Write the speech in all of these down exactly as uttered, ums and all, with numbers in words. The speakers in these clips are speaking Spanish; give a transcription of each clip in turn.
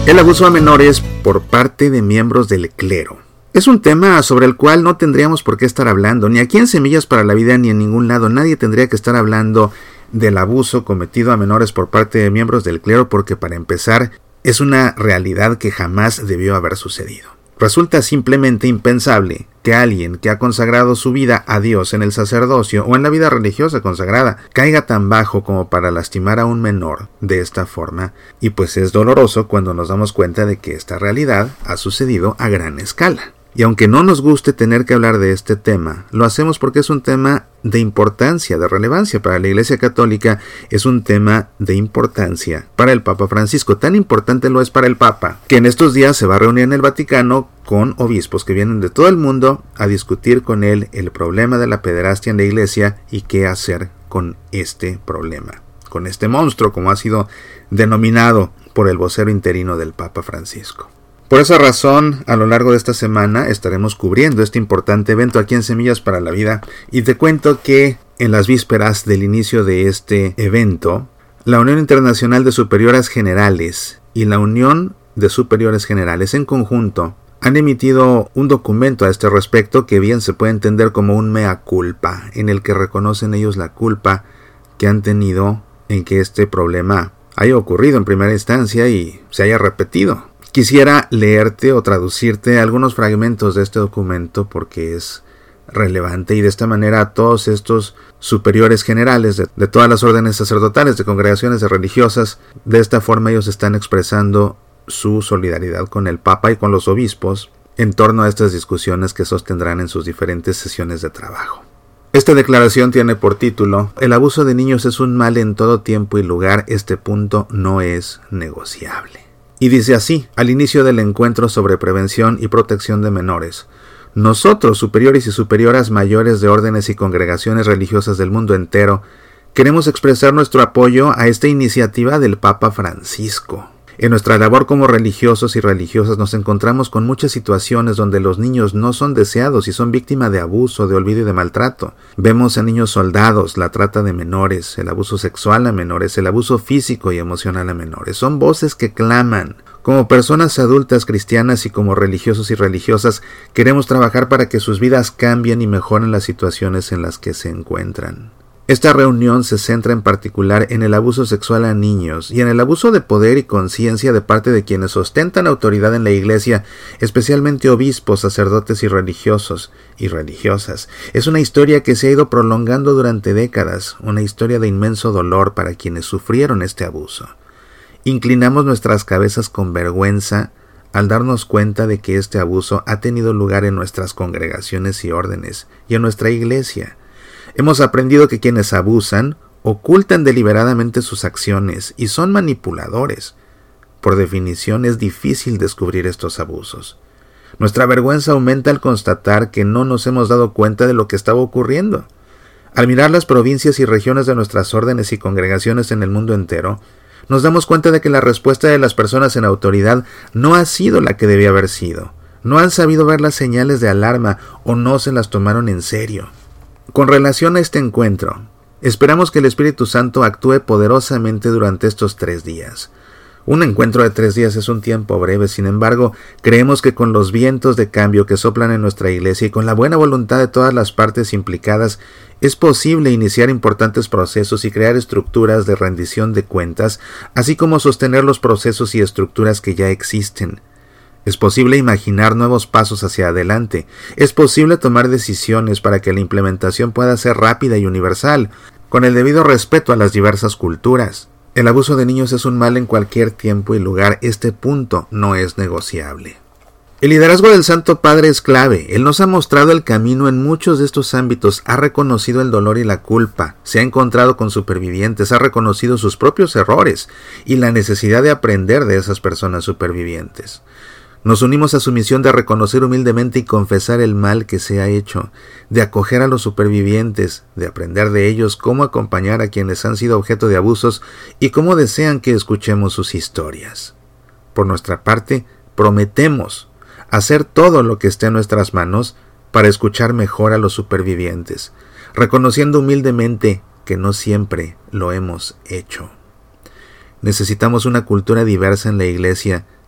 El abuso a menores por parte de miembros del clero. Es un tema sobre el cual no tendríamos por qué estar hablando, ni aquí en Semillas para la Vida ni en ningún lado. Nadie tendría que estar hablando del abuso cometido a menores por parte de miembros del clero, porque para empezar es una realidad que jamás debió haber sucedido. Resulta simplemente impensable que alguien que ha consagrado su vida a Dios en el sacerdocio o en la vida religiosa consagrada caiga tan bajo como para lastimar a un menor de esta forma, y pues es doloroso cuando nos damos cuenta de que esta realidad ha sucedido a gran escala. Y aunque no nos guste tener que hablar de este tema, lo hacemos porque es un tema de importancia, de relevancia para la Iglesia Católica, es un tema de importancia para el Papa Francisco. Tan importante lo es para el Papa, que en estos días se va a reunir en el Vaticano con obispos que vienen de todo el mundo a discutir con él el problema de la pederastia en la Iglesia y qué hacer con este problema, con este monstruo, como ha sido denominado por el vocero interino del Papa Francisco. Por esa razón, a lo largo de esta semana estaremos cubriendo este importante evento aquí en Semillas para la Vida, y te cuento que en las vísperas del inicio de este evento, la Unión Internacional de Superioras Generales y la Unión de Superiores Generales en conjunto han emitido un documento a este respecto que bien se puede entender como un mea culpa, en el que reconocen ellos la culpa que han tenido en que este problema haya ocurrido en primera instancia y se haya repetido. Quisiera leerte o traducirte algunos fragmentos de este documento porque es relevante, y de esta manera todos estos superiores generales de, de todas las órdenes sacerdotales, de congregaciones de religiosas, de esta forma ellos están expresando su solidaridad con el Papa y con los obispos en torno a estas discusiones que sostendrán en sus diferentes sesiones de trabajo. Esta declaración tiene por título: El abuso de niños es un mal en todo tiempo y lugar, este punto no es negociable. Y dice así, al inicio del encuentro sobre prevención y protección de menores: nosotros, superiores y superioras mayores de órdenes y congregaciones religiosas del mundo entero, queremos expresar nuestro apoyo a esta iniciativa del Papa Francisco. En nuestra labor como religiosos y religiosas nos encontramos con muchas situaciones donde los niños no son deseados y son víctimas de abuso, de olvido y de maltrato. Vemos a niños soldados, la trata de menores, el abuso sexual a menores, el abuso físico y emocional a menores. Son voces que claman. Como personas adultas cristianas y como religiosos y religiosas, queremos trabajar para que sus vidas cambien y mejoren las situaciones en las que se encuentran. Esta reunión se centra en particular en el abuso sexual a niños y en el abuso de poder y conciencia de parte de quienes ostentan autoridad en la Iglesia, especialmente obispos, sacerdotes y religiosos y religiosas. Es una historia que se ha ido prolongando durante décadas, una historia de inmenso dolor para quienes sufrieron este abuso. Inclinamos nuestras cabezas con vergüenza al darnos cuenta de que este abuso ha tenido lugar en nuestras congregaciones y órdenes y en nuestra Iglesia. Hemos aprendido que quienes abusan ocultan deliberadamente sus acciones y son manipuladores. Por definición, es difícil descubrir estos abusos. Nuestra vergüenza aumenta al constatar que no nos hemos dado cuenta de lo que estaba ocurriendo. Al mirar las provincias y regiones de nuestras órdenes y congregaciones en el mundo entero, nos damos cuenta de que la respuesta de las personas en autoridad no ha sido la que debía haber sido. No han sabido ver las señales de alarma o no se las tomaron en serio. Con relación a este encuentro, esperamos que el Espíritu Santo actúe poderosamente durante estos tres días. Un encuentro de tres días es un tiempo breve, sin embargo, creemos que con los vientos de cambio que soplan en nuestra Iglesia y con la buena voluntad de todas las partes implicadas, es posible iniciar importantes procesos y crear estructuras de rendición de cuentas, así como sostener los procesos y estructuras que ya existen. Es posible imaginar nuevos pasos hacia adelante. Es posible tomar decisiones para que la implementación pueda ser rápida y universal, con el debido respeto a las diversas culturas. El abuso de niños es un mal en cualquier tiempo y lugar. Este punto no es negociable. El liderazgo del Santo Padre es clave. Él nos ha mostrado el camino en muchos de estos ámbitos, ha reconocido el dolor y la culpa, se ha encontrado con supervivientes, ha reconocido sus propios errores y la necesidad de aprender de esas personas supervivientes. Nos unimos a su misión de reconocer humildemente y confesar el mal que se ha hecho, de acoger a los supervivientes, de aprender de ellos cómo acompañar a quienes han sido objeto de abusos y cómo desean que escuchemos sus historias. Por nuestra parte, prometemos hacer todo lo que esté en nuestras manos para escuchar mejor a los supervivientes, reconociendo humildemente que no siempre lo hemos hecho. Necesitamos una cultura diversa en la Iglesia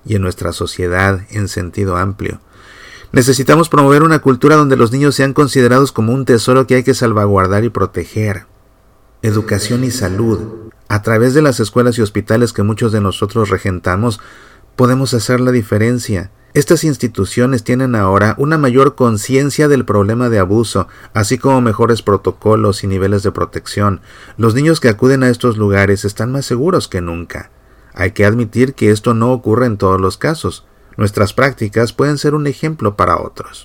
y en nuestra sociedad en sentido amplio. Necesitamos promover una cultura donde los niños sean considerados como un tesoro que hay que salvaguardar y proteger. Educación y salud. A través de las escuelas y hospitales que muchos de nosotros regentamos, podemos hacer la diferencia. Estas instituciones tienen ahora una mayor conciencia del problema de abuso, así como mejores protocolos y niveles de protección. Los niños que acuden a estos lugares están más seguros que nunca. Hay que admitir que esto no ocurre en todos los casos. Nuestras prácticas pueden ser un ejemplo para otros.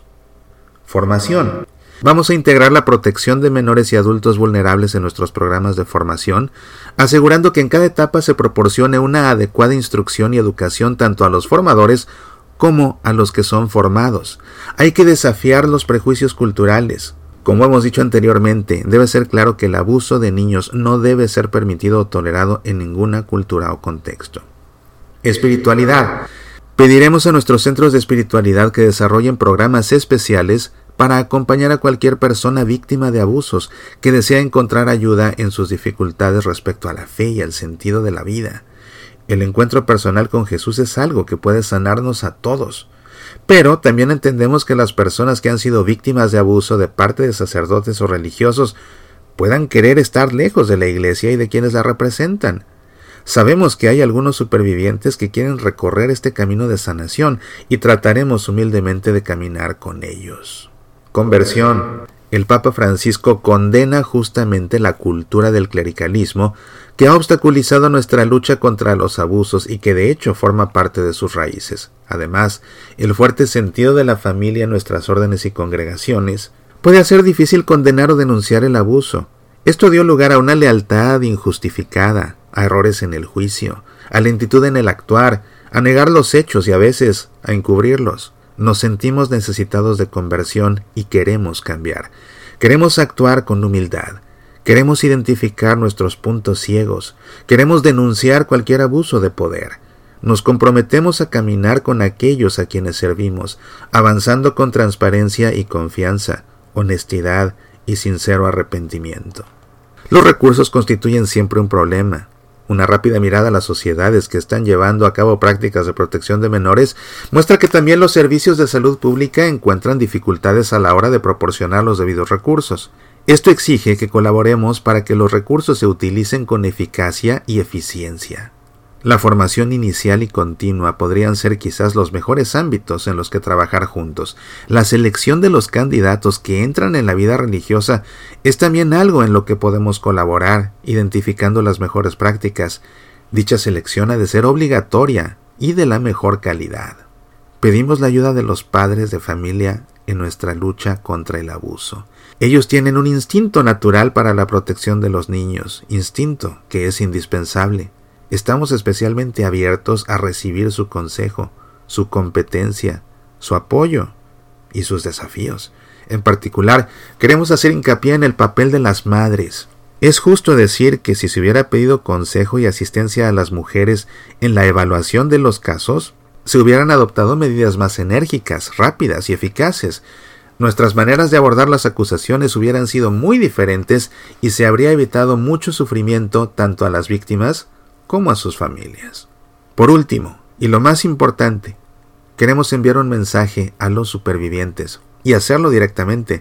Formación. Vamos a integrar la protección de menores y adultos vulnerables en nuestros programas de formación, asegurando que en cada etapa se proporcione una adecuada instrucción y educación tanto a los formadores como a los que son formados. Hay que desafiar los prejuicios culturales. Como hemos dicho anteriormente, debe ser claro que el abuso de niños no debe ser permitido o tolerado en ninguna cultura o contexto. Espiritualidad. Pediremos a nuestros centros de espiritualidad que desarrollen programas especiales para acompañar a cualquier persona víctima de abusos que desea encontrar ayuda en sus dificultades respecto a la fe y al sentido de la vida. El encuentro personal con Jesús es algo que puede sanarnos a todos. Pero también entendemos que las personas que han sido víctimas de abuso de parte de sacerdotes o religiosos puedan querer estar lejos de la iglesia y de quienes la representan. Sabemos que hay algunos supervivientes que quieren recorrer este camino de sanación y trataremos humildemente de caminar con ellos. Conversión. El Papa Francisco condena justamente la cultura del clericalismo que ha obstaculizado nuestra lucha contra los abusos y que de hecho forma parte de sus raíces. Además, el fuerte sentido de la familia en nuestras órdenes y congregaciones puede hacer difícil condenar o denunciar el abuso. Esto dio lugar a una lealtad injustificada, a errores en el juicio, a lentitud en el actuar, a negar los hechos y a veces a encubrirlos. Nos sentimos necesitados de conversión y queremos cambiar. Queremos actuar con humildad. Queremos identificar nuestros puntos ciegos. Queremos denunciar cualquier abuso de poder. Nos comprometemos a caminar con aquellos a quienes servimos, avanzando con transparencia y confianza, honestidad y sincero arrepentimiento. Los recursos constituyen siempre un problema. Una rápida mirada a las sociedades que están llevando a cabo prácticas de protección de menores muestra que también los servicios de salud pública encuentran dificultades a la hora de proporcionar los debidos recursos. Esto exige que colaboremos para que los recursos se utilicen con eficacia y eficiencia. La formación inicial y continua podrían ser quizás los mejores ámbitos en los que trabajar juntos. La selección de los candidatos que entran en la vida religiosa es también algo en lo que podemos colaborar, identificando las mejores prácticas. Dicha selección ha de ser obligatoria y de la mejor calidad. Pedimos la ayuda de los padres de familia en nuestra lucha contra el abuso. Ellos tienen un instinto natural para la protección de los niños, instinto que es indispensable. Estamos especialmente abiertos a recibir su consejo, su competencia, su apoyo y sus desafíos. En particular, queremos hacer hincapié en el papel de las madres. Es justo decir que si se hubiera pedido consejo y asistencia a las mujeres en la evaluación de los casos, se hubieran adoptado medidas más enérgicas, rápidas y eficaces. Nuestras maneras de abordar las acusaciones hubieran sido muy diferentes y se habría evitado mucho sufrimiento tanto a las víctimas como a sus familias. Por último, y lo más importante, queremos enviar un mensaje a los supervivientes y hacerlo directamente.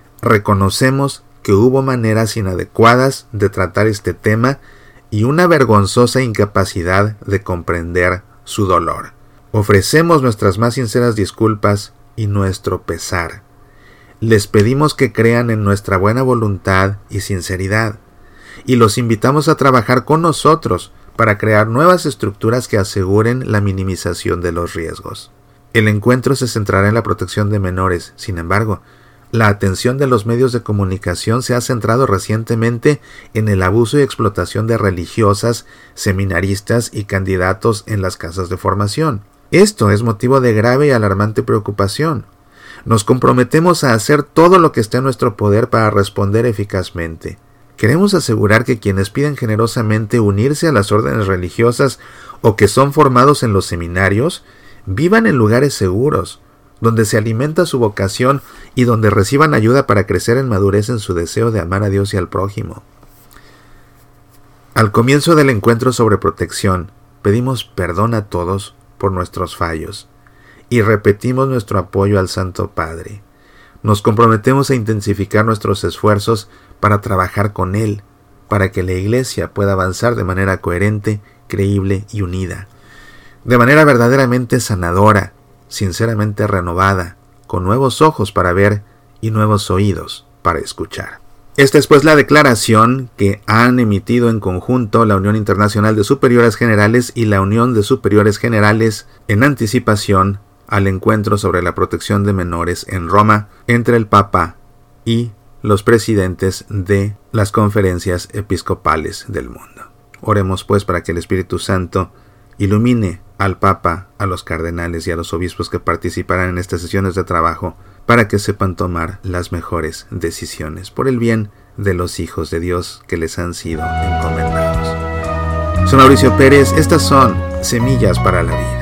Reconocemos que hubo maneras inadecuadas de tratar este tema y una vergonzosa incapacidad de comprender su dolor. Ofrecemos nuestras más sinceras disculpas y nuestro pesar. Les pedimos que crean en nuestra buena voluntad y sinceridad, y los invitamos a trabajar con nosotros para crear nuevas estructuras que aseguren la minimización de los riesgos. El encuentro se centrará en la protección de menores. Sin embargo, la atención de los medios de comunicación se ha centrado recientemente en el abuso y explotación de religiosas, seminaristas y candidatos en las casas de formación. Esto es motivo de grave y alarmante preocupación. Nos comprometemos a hacer todo lo que esté en nuestro poder para responder eficazmente. Queremos asegurar que quienes piden generosamente unirse a las órdenes religiosas o que son formados en los seminarios, vivan en lugares seguros, donde se alimenta su vocación y donde reciban ayuda para crecer en madurez en su deseo de amar a Dios y al prójimo. Al comienzo del encuentro sobre protección, pedimos perdón a todos por nuestros fallos y repetimos nuestro apoyo al Santo Padre. Nos comprometemos a intensificar nuestros esfuerzos para trabajar con Él, para que la Iglesia pueda avanzar de manera coherente, creíble y unida, de manera verdaderamente sanadora, sinceramente renovada, con nuevos ojos para ver y nuevos oídos para escuchar. Esta es pues la declaración que han emitido en conjunto la Unión Internacional de Superiores Generales y la Unión de Superiores Generales en anticipación al encuentro sobre la protección de menores en Roma entre el Papa y los presidentes de las conferencias episcopales del mundo. Oremos pues para que el Espíritu Santo ilumine al Papa, a los cardenales y a los obispos que participarán en estas sesiones de trabajo, para que sepan tomar las mejores decisiones por el bien de los hijos de Dios que les han sido encomendados. Soy Mauricio Pérez, estas son Semillas para la Vida.